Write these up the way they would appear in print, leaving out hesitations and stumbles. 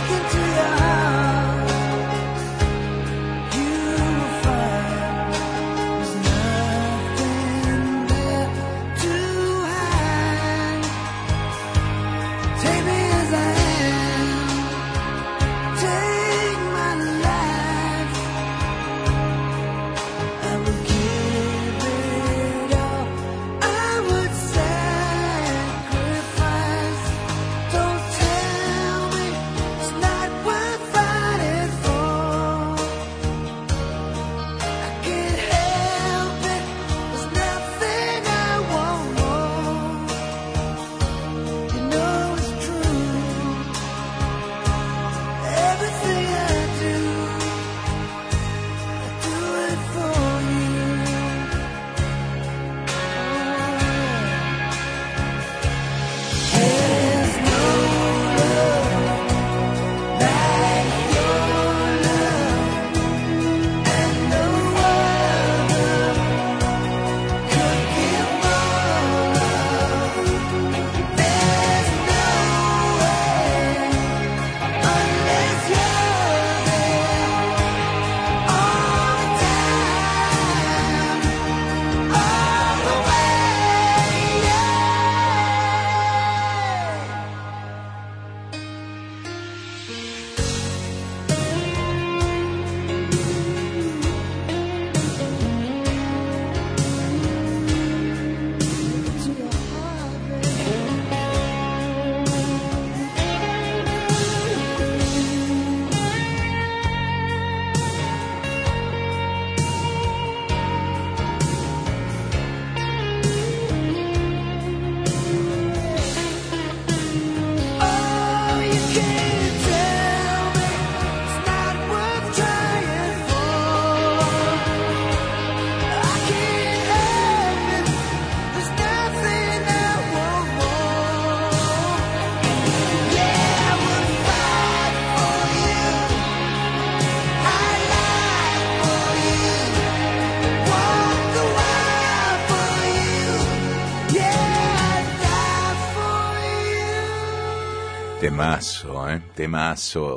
Temazo, temazo.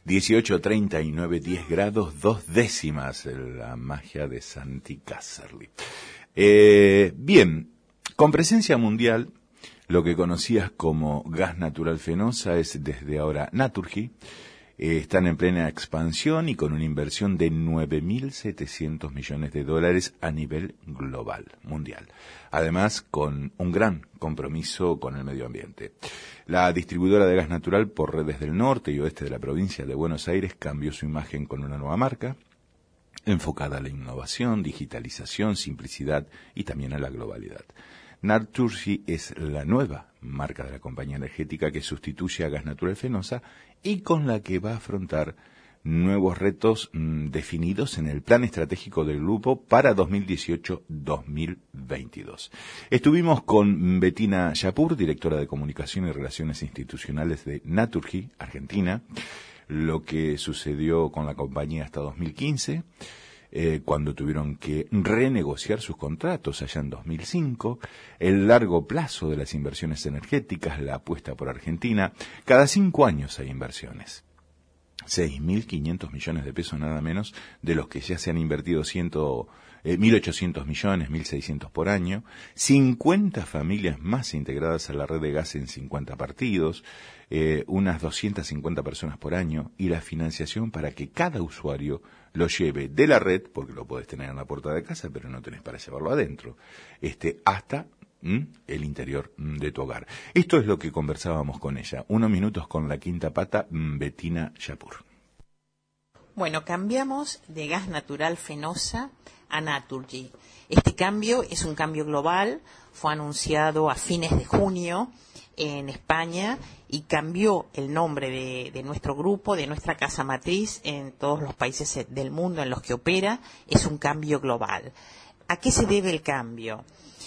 18:39, 10 grados, 2 décimas, la magia de Santi Cazorla. Bien, con presencia mundial, lo que conocías como gas natural fenosa es desde ahora Naturgy. Están en plena expansión y con una inversión de $9.700 millones a nivel global, mundial. Además, con un gran compromiso con el medio ambiente. La distribuidora de gas natural por redes del norte y oeste de la provincia de Buenos Aires cambió su imagen con una nueva marca, enfocada a la innovación, digitalización, simplicidad y también a la globalidad. Naturgy es la nueva marca de la compañía energética que sustituye a Gas Natural Fenosa y con la que va a afrontar nuevos retos definidos en el plan estratégico del grupo para 2018-2022. Estuvimos con Bettina Yapur, directora de Comunicación y Relaciones Institucionales de Naturgy, Argentina, lo que sucedió con la compañía hasta 2015, cuando tuvieron que renegociar sus contratos allá en 2005, el largo plazo de las inversiones energéticas, la apuesta por Argentina. Cada 5 años hay inversiones. 6.500 millones de pesos nada menos, de los que ya se han invertido 1.800 millones, 1.600 por año, 50 familias más integradas a la red de gas en 50 partidos, unas 250 personas por año, y la financiación para que cada usuario lo lleve de la red, porque lo podés tener en la puerta de casa, pero no tenés para llevarlo adentro, hasta el interior de tu hogar. Esto es lo que conversábamos con ella. Unos minutos con la quinta pata, Bettina Yapur. Bueno, cambiamos de Gas Natural Fenosa a Naturgy. Este cambio es un cambio global, fue anunciado a fines de junio en España y cambió el nombre de nuestro grupo, de nuestra casa matriz en todos los países del mundo en los que opera. Es un cambio global. ¿A qué se debe el cambio?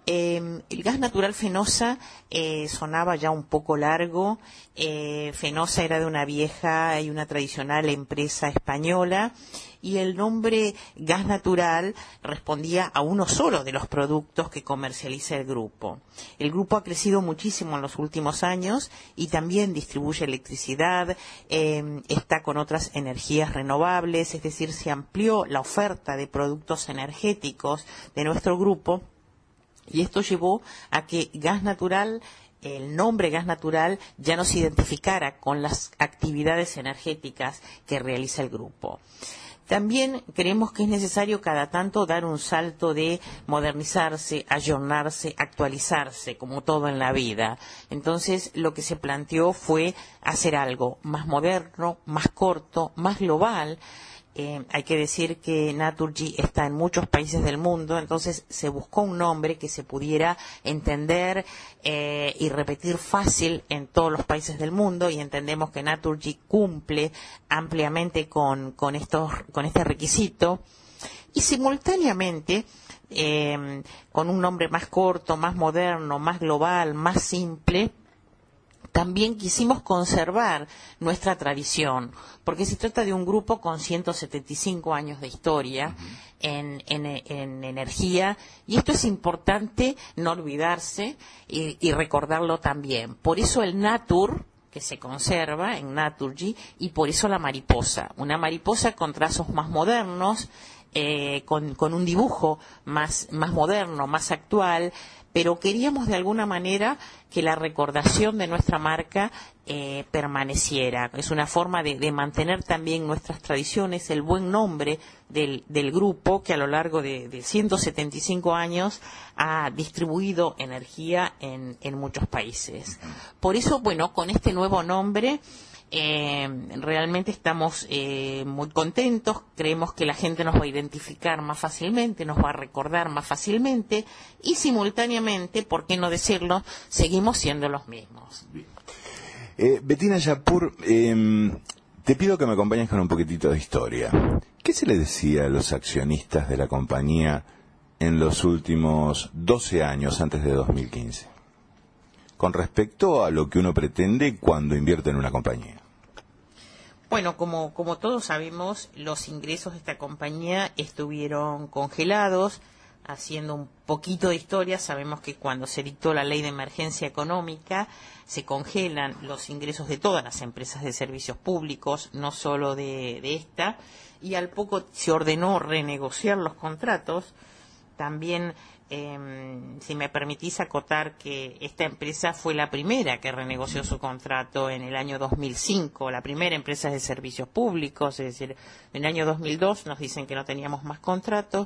El gas natural Fenosa sonaba ya un poco largo. Fenosa era de una vieja y una tradicional empresa española, y el nombre gas natural respondía a uno solo de los productos que comercializa el grupo. El grupo ha crecido muchísimo en los últimos años y también distribuye electricidad, está con otras energías renovables, es decir, se amplió la oferta de productos energéticos de nuestro grupo, y esto llevó a que gas natural, el nombre gas natural, ya no se identificara con las actividades energéticas que realiza el grupo. También creemos que es necesario cada tanto dar un salto de modernizarse, ayornarse, actualizarse, como todo en la vida. Entonces, lo que se planteó fue hacer algo más moderno, más corto, más global. Hay que decir que Naturgy está en muchos países del mundo, entonces se buscó un nombre que se pudiera entender y repetir fácil en todos los países del mundo, y entendemos que Naturgy cumple ampliamente con este requisito, y simultáneamente con un nombre más corto, más moderno, más global, más simple. También quisimos conservar nuestra tradición, porque se trata de un grupo con 175 años de historia en energía, y esto es importante no olvidarse y recordarlo también. Por eso el Natur, que se conserva en Naturgy, y por eso la mariposa, una mariposa con trazos más modernos, con un dibujo más moderno, más actual, pero queríamos de alguna manera que la recordación de nuestra marca permaneciera. Es una forma de mantener también nuestras tradiciones, el buen nombre del grupo, que a lo largo de 175 años ha distribuido energía en muchos países. Por eso, bueno, con este nuevo nombre realmente estamos muy contentos. Creemos que la gente nos va a identificar más fácilmente, nos va a recordar más fácilmente, y simultáneamente, ¿por qué no decirlo?, seguimos siendo los mismos. Bettina Yapur, te pido que me acompañes con un poquitito de historia. ¿Qué se le decía a los accionistas de la compañía en los últimos 12 años antes de 2015? Con respecto a lo que uno pretende cuando invierte en una compañía. Bueno, como todos sabemos, los ingresos de esta compañía estuvieron congelados. Haciendo un poquito de historia, sabemos que cuando se dictó la ley de emergencia económica, se congelan los ingresos de todas las empresas de servicios públicos, no solo de esta, y al poco se ordenó renegociar los contratos. También, si me permitís acotar, que esta empresa fue la primera que renegoció su contrato en el año 2005, la primera empresa de servicios públicos, es decir, en el año 2002 nos dicen que no teníamos más contratos.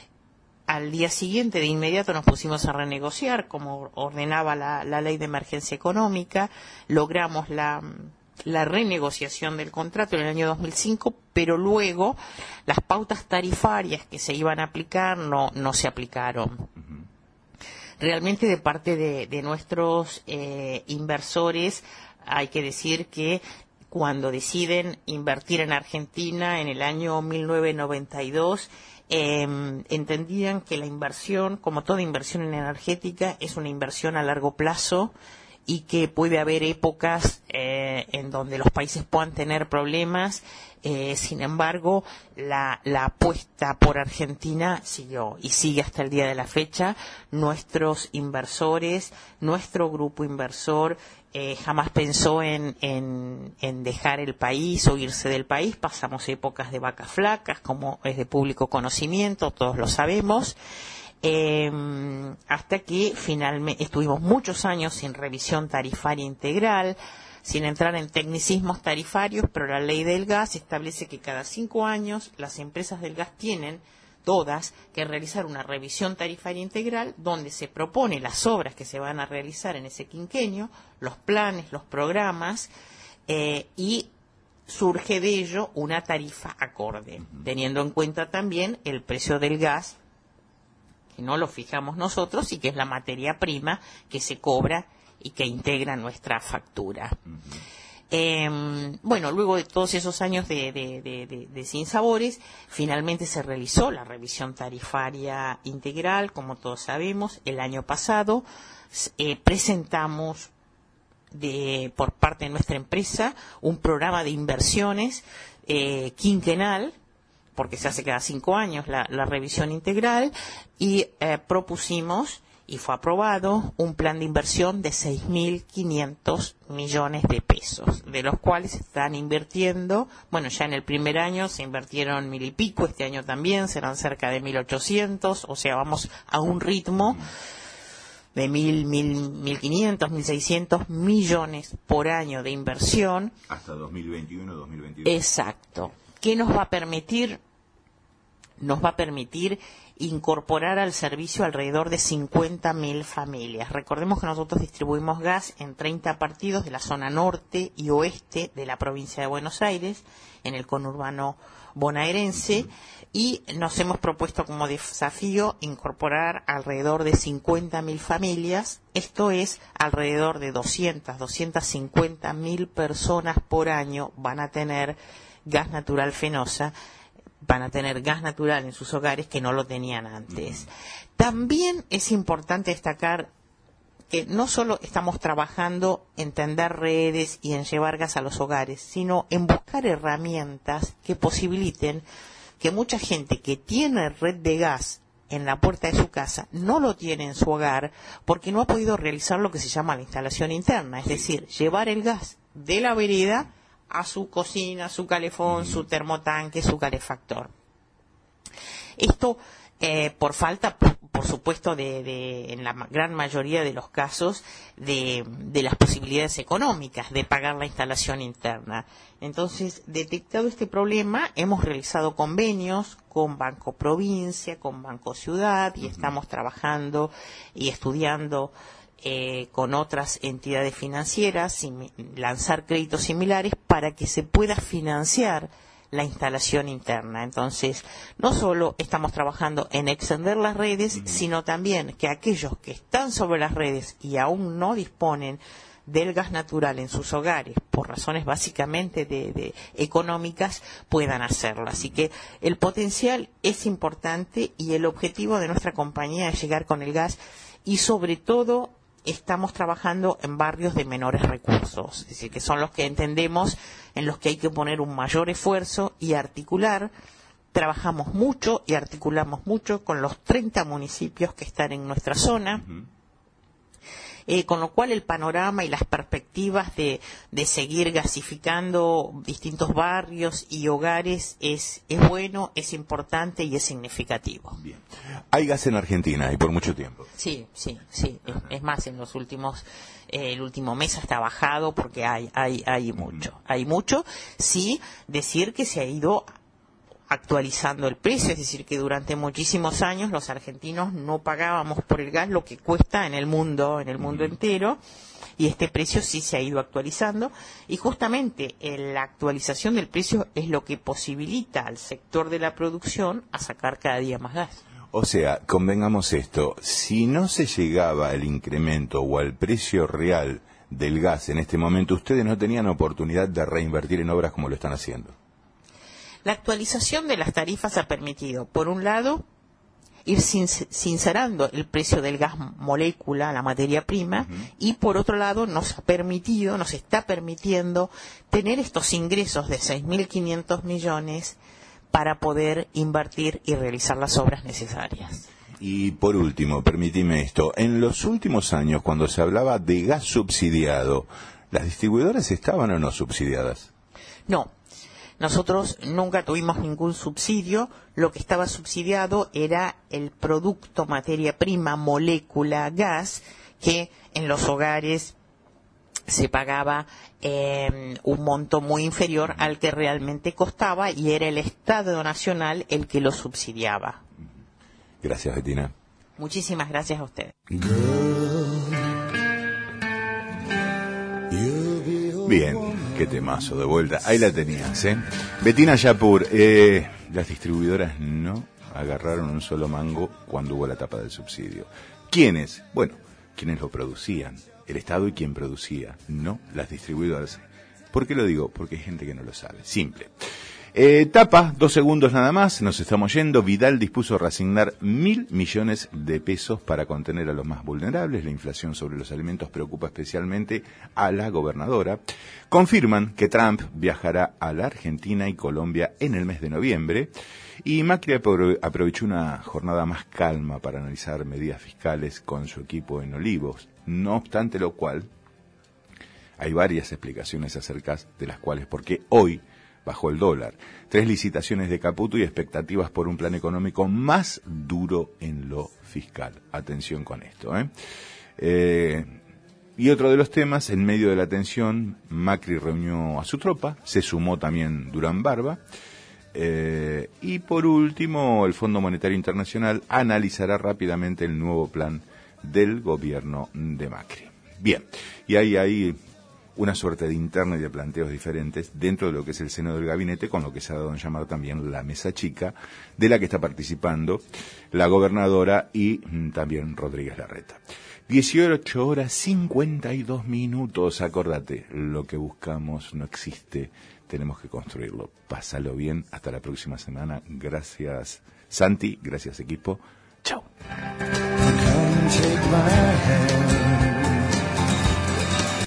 Al día siguiente, de inmediato, nos pusimos a renegociar, como ordenaba la ley de emergencia económica. Logramos la renegociación del contrato en el año 2005, pero luego las pautas tarifarias que se iban a aplicar no se aplicaron. Realmente, de parte de nuestros inversores, hay que decir que cuando deciden invertir en Argentina en el año 1992, entendían que la inversión, como toda inversión en energética, es una inversión a largo plazo, y que puede haber épocas en donde los países puedan tener problemas. Sin embargo, la apuesta por Argentina siguió y sigue hasta el día de la fecha. Nuestros inversores, nuestro grupo inversor, jamás pensó en dejar el país o irse del país. Pasamos épocas de vacas flacas, como es de público conocimiento, todos lo sabemos. Hasta que finalmente estuvimos muchos años sin revisión tarifaria integral, sin entrar en tecnicismos tarifarios, pero la ley del gas establece que cada 5 años las empresas del gas tienen todas que realizar una revisión tarifaria integral, donde se propone las obras que se van a realizar en ese quinquenio, los planes, los programas, y surge de ello una tarifa acorde, teniendo en cuenta también el precio del gas, que no lo fijamos nosotros y que es la materia prima que se cobra y que integra nuestra factura. Bueno, luego de todos esos años de sinsabores, finalmente se realizó la revisión tarifaria integral, como todos sabemos. El año pasado presentamos por parte de nuestra empresa un programa de inversiones quinquenal, porque se hace cada 5 años la revisión integral, y propusimos, y fue aprobado, un plan de inversión de 6.500 millones de pesos, de los cuales se están invirtiendo, bueno, ya en el primer año se invirtieron 1.000 y pico, este año también serán cerca de 1.800, o sea, vamos a un ritmo de 1.500, 1.600 millones por año de inversión. Hasta 2021, 2022. Exacto. ¿Qué nos va a permitir? Nos va a permitir incorporar al servicio alrededor de 50.000 familias. Recordemos que nosotros distribuimos gas en 30 partidos de la zona norte y oeste de la provincia de Buenos Aires, en el conurbano bonaerense, y nos hemos propuesto como desafío incorporar alrededor de 50.000 familias. Esto es alrededor de 250.000 personas por año van a tener gas natural Fenosa, van a tener gas natural en sus hogares que no lo tenían antes. También es importante destacar que no solo estamos trabajando en tender redes y en llevar gas a los hogares, sino en buscar herramientas que posibiliten que mucha gente que tiene red de gas en la puerta de su casa no lo tiene en su hogar porque no ha podido realizar lo que se llama la instalación interna, es decir, llevar el gas de la vereda a su cocina, su calefón, su termotanque, su calefactor. Esto por falta, por supuesto, en la gran mayoría de los casos, de las posibilidades económicas de pagar la instalación interna. Entonces, detectado este problema, hemos realizado convenios con Banco Provincia, con Banco Ciudad, y estamos trabajando y estudiando con otras entidades financieras, lanzar créditos similares para que se pueda financiar la instalación interna. Entonces, no solo estamos trabajando en extender las redes, sino también que aquellos que están sobre las redes y aún no disponen del gas natural en sus hogares, por razones básicamente de económicas, puedan hacerlo. Así que el potencial es importante y el objetivo de nuestra compañía es llegar con el gas, y sobre todo estamos trabajando en barrios de menores recursos, es decir, que son los que entendemos en los que hay que poner un mayor esfuerzo y articular. Trabajamos mucho y articulamos mucho con los 30 municipios que están en nuestra zona, con lo cual el panorama y las perspectivas de seguir gasificando distintos barrios y hogares es bueno, es importante y es significativo. Bien. Hay gas en Argentina y por mucho tiempo. Sí. Es más, en los últimos, el último mes hasta bajado porque hay mucho. Hay mucho. Sí, decir que se ha ido actualizando el precio, es decir, que durante muchísimos años los argentinos no pagábamos por el gas lo que cuesta en el mundo entero, y este precio sí se ha ido actualizando, y justamente la actualización del precio es lo que posibilita al sector de la producción a sacar cada día más gas. O sea, convengamos esto, si no se llegaba al incremento o al precio real del gas en este momento, ustedes no tenían oportunidad de reinvertir en obras como lo están haciendo. La actualización de las tarifas ha permitido, por un lado, ir sincerando el precio del gas molécula, la materia prima, y por otro lado nos está permitiendo tener estos ingresos de 6.500 millones para poder invertir y realizar las obras necesarias. Y por último, permíteme esto, en los últimos años cuando se hablaba de gas subsidiado, ¿las distribuidoras estaban o no subsidiadas? No. Nosotros nunca tuvimos ningún subsidio, lo que estaba subsidiado era el producto, materia prima, molécula, gas, que en los hogares se pagaba un monto muy inferior al que realmente costaba, y era el Estado Nacional el que lo subsidiaba. Gracias, Betina. Muchísimas gracias a usted. Bien, qué temazo de vuelta. Ahí la tenías, ¿eh? Betina Yapur, las distribuidoras no agarraron un solo mango cuando hubo la tapa del subsidio. ¿Quiénes? Bueno, quienes lo producían. El Estado y quien producía, no las distribuidoras. ¿Por qué lo digo? Porque hay gente que no lo sabe. Simple. Tapa, 2 segundos nada más, nos estamos yendo. Vidal dispuso reasignar 1.000 millones de pesos para contener a los más vulnerables. La inflación sobre los alimentos preocupa especialmente a la gobernadora. Confirman que Trump viajará a la Argentina y Colombia en el mes de noviembre. Y Macri aprovechó una jornada más calma para analizar medidas fiscales con su equipo en Olivos. No obstante lo cual, hay varias explicaciones acerca de las cuales, porque hoy bajó el dólar, 3 licitaciones de Caputo y expectativas por un plan económico más duro en lo fiscal. Atención con esto, y otro de los temas, en medio de la tensión, Macri reunió a su tropa, se sumó también Durán Barba, y por último, el Fondo Monetario Internacional analizará rápidamente el nuevo plan del gobierno de Macri. Bien, y hay una suerte de interna y de planteos diferentes dentro de lo que es el seno del gabinete, con lo que se ha dado en llamar también la mesa chica, de la que está participando la gobernadora y también Rodríguez Larreta. 18 horas 52 minutos, acordate, lo que buscamos no existe, tenemos que construirlo. Pásalo bien, hasta la próxima semana. Gracias Santi, gracias equipo, chao.